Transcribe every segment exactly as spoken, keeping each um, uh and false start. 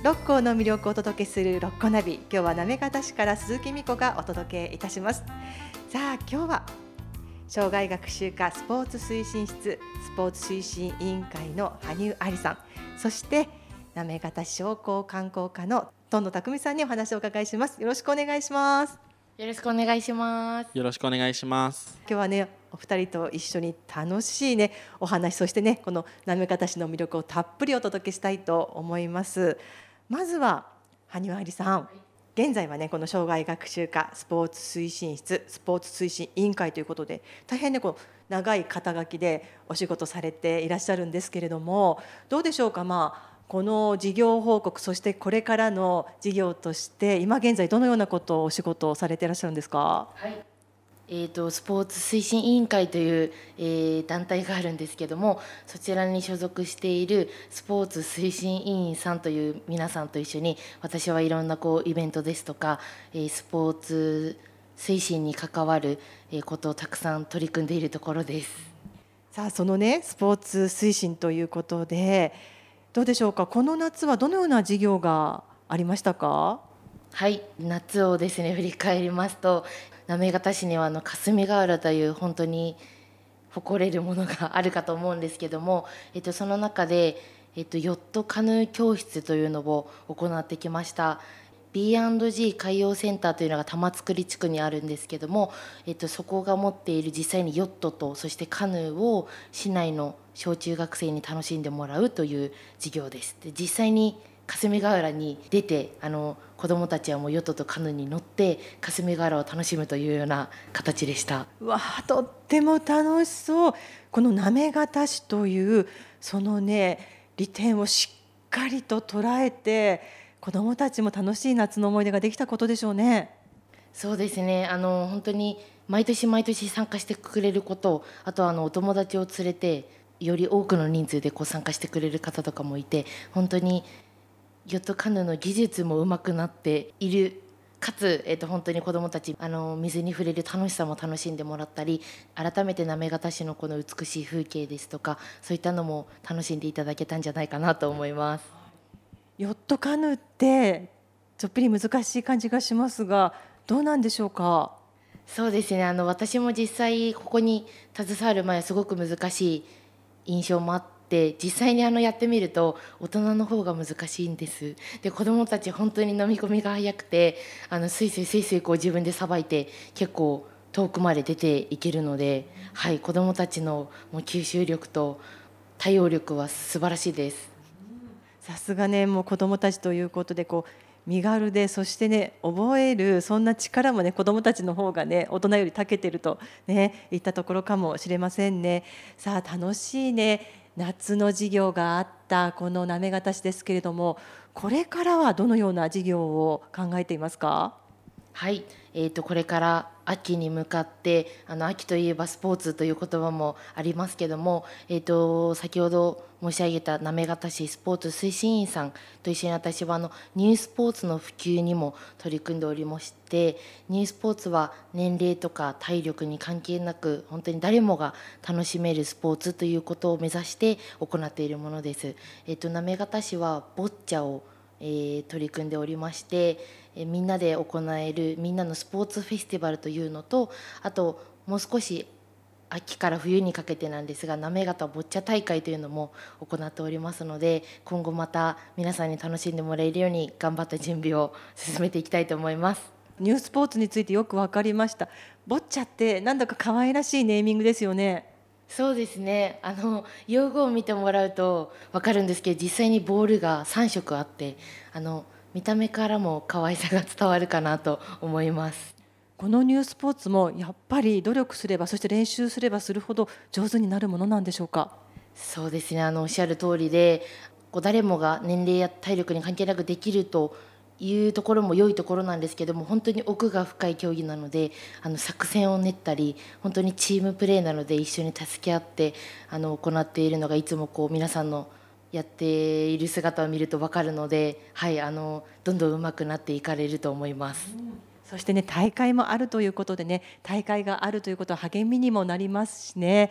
六甲の魅力をお届けする六甲ナビ。今日は行方市から鈴木美子がお届けいたします。さあ今日は障害学習課スポーツ推進室スポーツ推進委員会の羽生愛理さん、そして行方市商工観光課の東野匠さんにお話をお伺いします。よろしくお願いします。 よろしくお願いします。 よろしくお願いします。 今日はね、お二人と一緒に楽しいねお話、そしてねこの行方市の魅力をたっぷりお届けしたいと思います。まずは羽生愛理さん、現在はねこの障害学習課スポーツ推進室スポーツ推進委員会ということで、大変ねこう長い肩書きでお仕事されていらっしゃるんですけれども、どうでしょうか。まあこの事業報告、そしてこれからの事業として今現在どのようなことをお仕事をされていらっしゃるんですか。 はい、えーと、スポーツ推進委員会という、えー、団体があるんですけども、そちらに所属しているスポーツ推進委員さんという皆さんと一緒に、私はいろんなこうイベントですとか、えー、スポーツ推進に関わることをたくさん取り組んでいるところです。 さあそのねスポーツ推進ということで、どうでしょうか。この夏はどのような事業がありましたか。 はい、夏をですね振り返りますと、行方市にはあの霞ヶ浦という本当に誇れるものがあるかと思うんですけども、えっと、その中で、えっと、ヨットカヌー教室というのを行ってきました。 ビーアンドジー 海洋センターというのが玉造地区にあるんですけども、えっと、そこが持っている実際にヨットとそしてカヌーを市内の小中学生に楽しんでもらうという事業です。で実際に霞ヶ浦に出て、あの子どもたちはもうヨットとカヌーに乗って霞ヶ浦を楽しむというような形でした。 うわー、とっても楽しそう。この行方市というそのね利点をしっかりと捉えて、子どもたちも楽しい夏の思い出ができたことでしょうね。 そうですね、あの本当に毎年毎年参加してくれること、あとはあのお友達を連れてより多くの人数でこう参加してくれる方とかもいて、本当にヨットカヌーの技術も上手くなっている、かつ、えー、と本当に子どもたちあの水に触れる楽しさも楽しんでもらったり、改めて行方市のこの美しい風景ですとか、そういったのも楽しんでいただけたんじゃないかなと思います。 ヨットカヌーってちょっぴり難しい感じがしますが、どうなんでしょうか。 そうですね、あの私も実際ここに携わる前はすごく難しい印象もあって、実際にあのやってみると大人の方が難しいんです。で子どもたち本当に飲み込みが早くて、あのスイスイスイスイこう自分でさばいて結構遠くまで出ていけるので、はい、子どもたちのもう吸収力と対応力は素晴らしいです。 さすがね、もう子どもたちということでこう身軽で、そしてね覚えるそんな力もね子どもたちの方がね大人より長けてるとねいったところかもしれませんね。さあ楽しいね夏の授業があったこの行方市ですけれども、これからはどのような事業を考えていますか。 はい、えー、とこれから秋に向かって、あの秋といえばスポーツという言葉もありますけども、えー、と先ほど申し上げた行方市スポーツ推進員さんと一緒に私はあのニュースポーツの普及にも取り組んでおりまして、ニュースポーツは年齢とか体力に関係なく本当に誰もが楽しめるスポーツということを目指して行っているものです。えー、と行方市はボッチャをえー、取り組んでおりまして、えーみんなで行えるみんなのスポーツフェスティバルというのと、あともう少し秋から冬にかけてなんですが、行方ボッチャ大会というのも行っておりますので、今後また皆さんに楽しんでもらえるように頑張った準備を進めていきたいと思います。 ニュースポーツについてよく分かりました。ボッチャってなんだか可愛らしいネーミングですよね。 そうですね、あの用語を見てもらうと分かるんですけど、実際にボールがさん色あって、あの見た目からも可愛さが伝わるかなと思います。 このニュースポーツもやっぱり努力すれば、そして練習すればするほど上手になるものなんでしょうか。 そうですね、あのおっしゃる通りで、こう誰もが年齢や体力に関係なくできるというところも良いところなんですけども、本当に奥が深い競技なので、あの作戦を練ったり本当にチームプレーなので一緒に助け合ってあの行っているのがいつもこう皆さんのやっている姿を見ると分かるので、はい、あのどんどん上手くなっていかれると思います。 そしてね大会もあるということでね、大会があるということは励みにもなりますしね。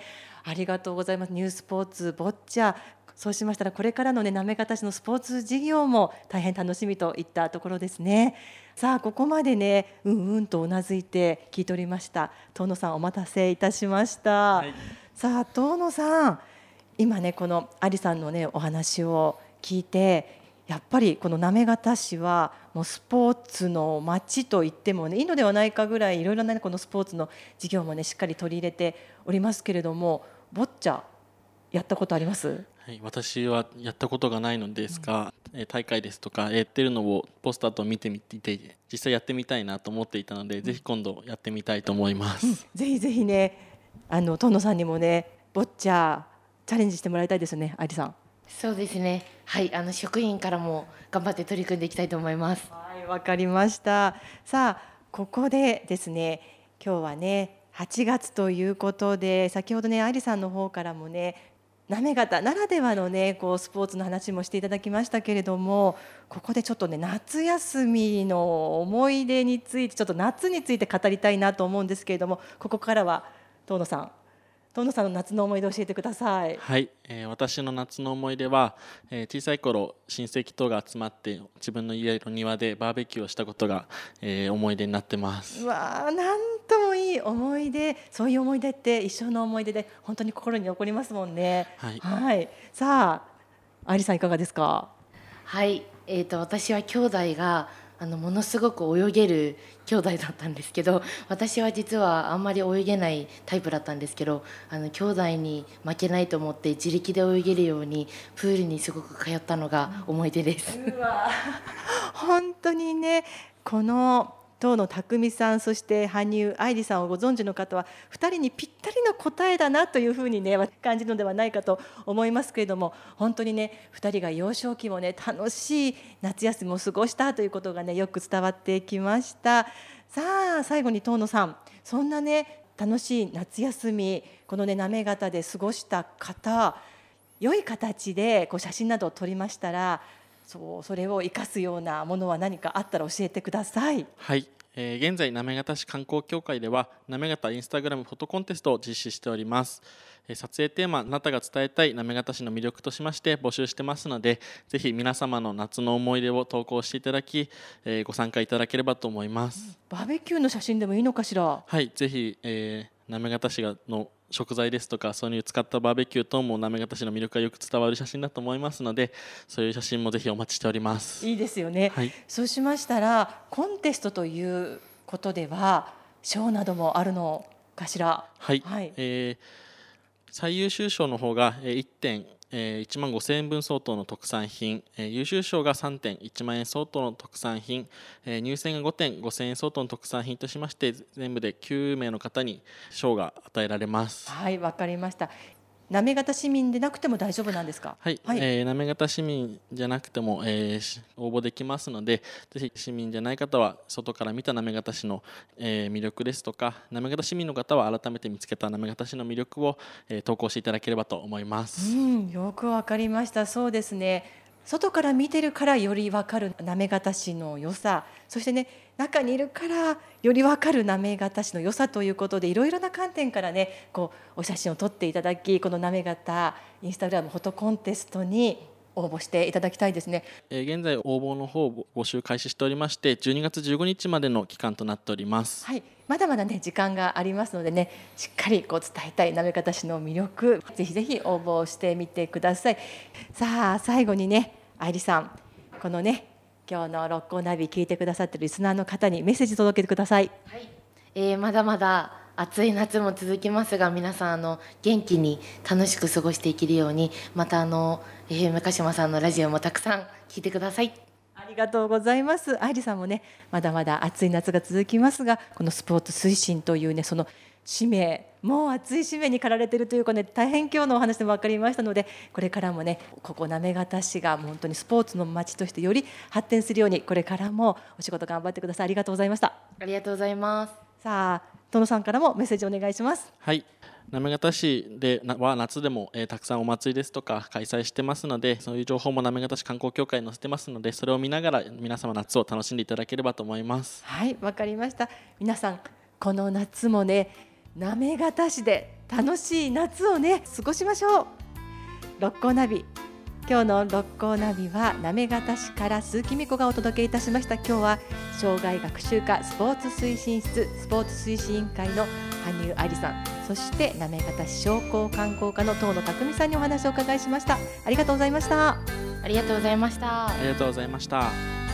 ありがとうございます。ニュースポーツボッチャ、そうしましたらこれからのね行方市のスポーツ事業も大変楽しみといったところですね。さあここまでねうんうんとうなずいて聞いておりました。遠野さんお待たせいたしました、はい、さあ遠野さん、今ねこの有さんのねお話を聞いて、やっぱりこの行方市はもうスポーツの街と言っても、ね、いいのではないかぐらいいろいろな、ね、このスポーツの事業も、ね、しっかり取り入れておりますけれども、ボッチャやったことあります？ はい、私はやったことがないのですが、うん、大会ですとかやってるのをポスターと見てみて実際やってみたいなと思っていたので、うん、ぜひ今度やってみたいと思います、うん、 ぜひぜひね、あの遠野さんにもねボッチャチャレンジしてもらいたいですよね。愛理さん。 そうですね、はい、あの職員からも頑張って取り組んでいきたいと思います。 はい、わかりました。さあここでですね、今日はねはちがつということで、先ほどね愛理さんの方からもね行方ならではのねこうスポーツの話もしていただきましたけれども、ここでちょっとね夏休みの思い出について、ちょっと夏について語りたいなと思うんですけれども、ここからは遠野さん遠野さんの夏の思い出を教えてください。 はい、えー、私の夏の思い出は、えー、小さい頃親戚等が集まって自分の家の庭でバーベキューをしたことが、えー、思い出になってます。 うわー、なんともいい思い出。そういう思い出って一生の思い出で本当に心に残りますもんね。 はい、 はい、さあ愛理さんいかがですか？ はい、えーと、私は兄弟があのものすごく泳げる兄弟だったんですけど、私は実はあんまり泳げないタイプだったんですけど、あの兄弟に負けないと思って自力で泳げるようにプールにすごく通ったのが思い出です。 うわ本当にね、この遠野匠さん、そして羽生愛理さんをご存知の方はふたりにぴったりの答えだなというふうに、ね、感じるのではないかと思いますけれども、本当にねふたりが幼少期もね楽しい夏休みを過ごしたということがねよく伝わってきました。さあ最後に遠野さん、そんなね楽しい夏休み、このね行方で過ごした方、良い形でこう写真などを撮りましたら、そうそれを生かすようなものは何かあったら教えてください。 はい、えー、現在行方市観光協会では行方インスタグラムフォトコンテストを実施しております。えー、撮影テーマあなたが伝えたい行方市の魅力としまして募集してますので、ぜひ皆様の夏の思い出を投稿していただき、えー、ご参加いただければと思います。 バーベキューの写真でもいいのかしら？ はい、ぜひ、えー、行方市がの食材ですとかそういう使ったバーベキュー等も行方市の魅力がよく伝わる写真だと思いますので、そういう写真もぜひお待ちしております。 いいですよね、はい、そうしましたらコンテストということでは賞などもあるのかしら？ はい、はい、えー、最優秀賞の方がいってんいちまんごせんえんぶん相当の特産品、優秀賞がさんてんいちまんえん相当の特産品、入選がごてんごせんえん相当の特産品としまして、全部できゅうめいの方に賞が与えられます。 はい、わかりました。行方市民でなくても大丈夫なんですか？ はい、はい、えー、行方市民じゃなくても、えー、応募できますので、ぜひ市民じゃない方は外から見た行方市の、えー、魅力ですとか、行方市民の方は改めて見つけた行方市の魅力を、えー、投稿していただければと思います。 うん、よくわかりました。そうですね、外から見てるからよりわかる行方市の良さ、そしてね中にいるからよりわかる行方市の良さということで、いろいろな観点からねこうお写真を撮っていただき、この行方インスタグラムフォトコンテストに応募していただきたいですね。 えー、現在応募の方を募集開始しておりまして、じゅうにがつじゅうごにちまでの期間となっております。 はい、まだまだね時間がありますのでね、しっかりこう伝えたい行方市の魅力、ぜひぜひ応募してみてください。さあ最後にね愛理さん、このね今日の六甲ナビ聞いてくださっているリスナーの方にメッセージ届けてください。 はい、えー、まだまだ暑い夏も続きますが、皆さんあの元気に楽しく過ごしていけるように、またあの エフエム 鹿島さんのラジオもたくさん聞いてください。 ありがとうございます。愛理さんもねまだまだ暑い夏が続きますが、このスポーツ推進というねその使命、もう熱い使命に駆られているというかね、大変今日のお話でも分かりましたので、これからもねここ行方市が本当にスポーツの街としてより発展するように、これからもお仕事頑張ってください。ありがとうございました。 ありがとうございます。 さあ殿さんからもメッセージお願いします。 はい、行方市では夏でも、えー、たくさんお祭りですとか開催してますので、そういう情報も行方市観光協会に載せてますので、それを見ながら皆様夏を楽しんでいただければと思います。 はい、わかりました。皆さんこの夏もね行方市で楽しい夏をね過ごしましょう。六甲ナビ、今日の六甲ナビは行方市から鈴木美子がお届けいたしました。今日は障害学習課スポーツ推進室スポーツ推進委員会の羽生愛理さん、そして行方市商工観光課の遠野匠さんにお話をお伺いしました。ありがとうございました。 ありがとうございました。 ありがとうございました。